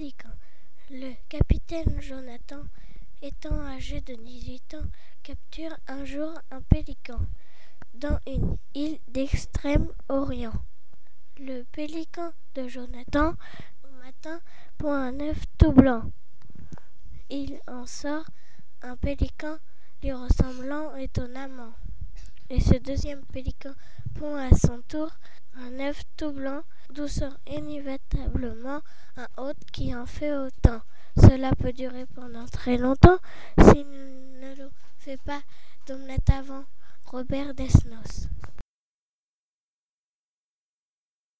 pélican. Le capitaine Jonathan, étant âgé de 18 ans, capture un jour un pélican dans une île d'Extrême-Orient. Le pélican de Jonathan, au matin, pond un œuf tout blanc. Il en sort un pélican lui ressemblant étonnamment. Et ce deuxième pélican pond à son tour un œuf tout blanc, d'où sort inévitablement un hôte qui en fait autant. Cela peut durer pendant très longtemps s'il ne le fait pas d'omelette avant Robert Desnos.